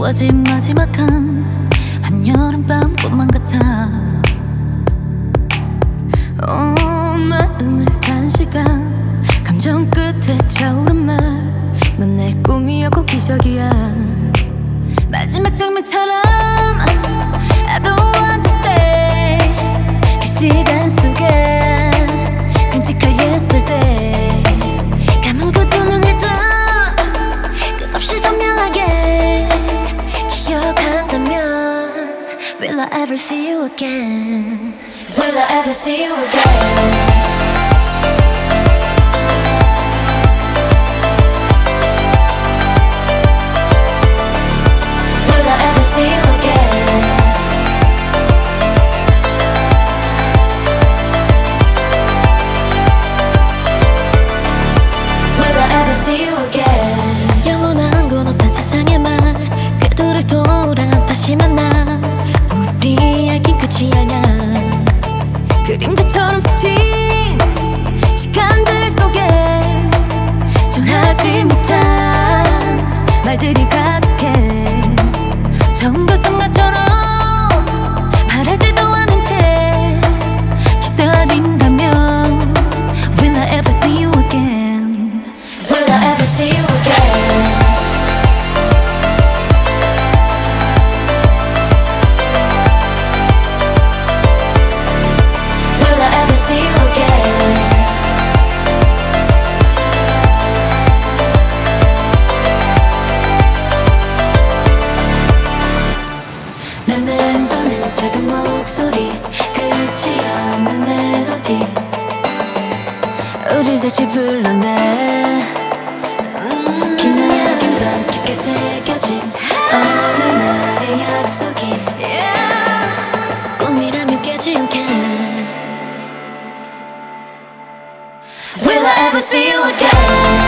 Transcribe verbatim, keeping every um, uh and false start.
지워진 마지막한 한여름밤 꿈만 같아. 온 마음을 간직한 감정 끝에 차오른 말, 넌 내 꿈이었고 기적이야. 마지막 장면처럼 I don't want to stay. 그 시간 속에 간직할 yesterday. 감은 그 두 눈을 떠 끝없이 선명하게 기억한다면 Will I ever see you again? Will I ever see you again? 영원한 건 없단 세상의 말, 궤도를 돌아 다시 만나. 우리 이야기 끝이 아냐. 그림자처럼 스친 시간들 속에 전하지 못한 말들이 가득해. 처음 그 순간처럼 바라지도 않은 채 기다린다면 Will I ever see you again? Will I ever see you again? Will I ever see you again? 날 맴도는 작은 목소리, 끝이 없는 멜로디, 우릴 다시 불러내. 음, 기나긴 밤 깊게 새겨진 어느 날의 약속이 yeah. 꿈이라면 깨지 않게. Will I ever see you again?